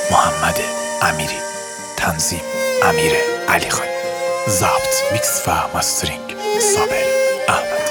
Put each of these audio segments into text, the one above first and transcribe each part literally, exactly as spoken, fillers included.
محمد امیری، تنظیم امیر علی خانی، ضبط میکس و ماسترینگ صابر احمد.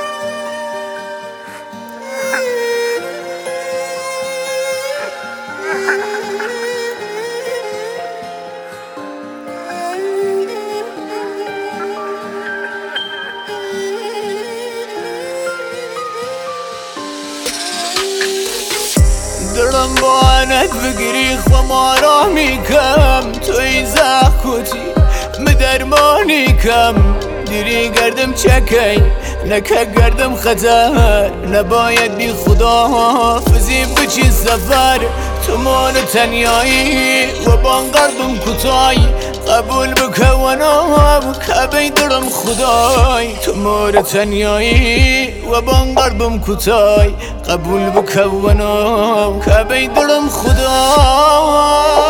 دلم با عنت بگیری خمارامی کم توی زخوتی مدرمانی کم دیری گردم چکی نکه گردم خطر نباید بی خدا فزی بچی سفر تو مال تنیایی و بانگردم کتای قبول بکونم که دلم خدای تو مال تنیایی و بانگردم کتای قبول بکونم که دلم خدای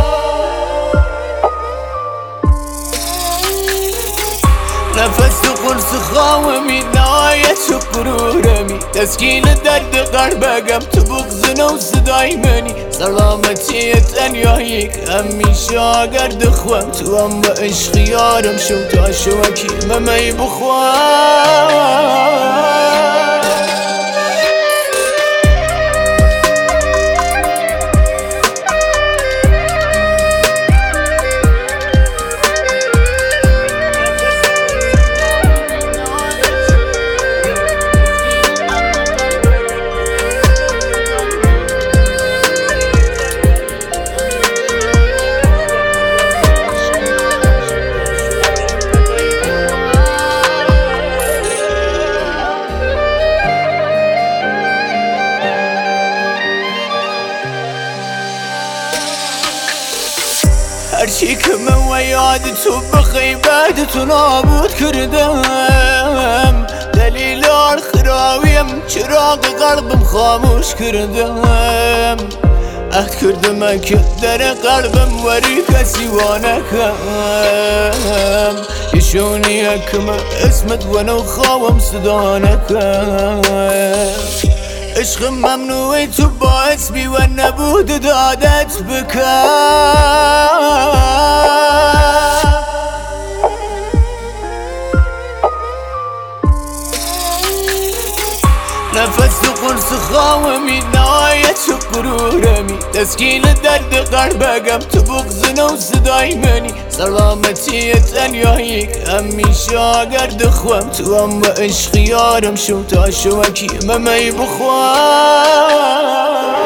نفس قرص خاومی نهایت شکرورمی تسکین درد قلبگم تو بغزن و صدای منی سلامتی تنیایی که همیشه گرد خوام تو هم با عشق یارم شو تا شوکی ممی بخوام هرچی که من و یاد تو بخیبت تو نابود کردم دلیل آخراویم چراغ قلبم خاموش کردم عهد کردم که در قلبم وری کسی وانکم یشونی حکم اسمت و نو خواهم صدا نکم عشق ممنوعی تو باعث بی و نبود دادت بکن نفس قرص خاومی نهایت شکرورمی تسکین درد قلبگم تو بغزن و صدای منی سلامتی تنیایی که همیشه گرد خوام تو هم با عشق یارم شو تا شوکی ممی بخوام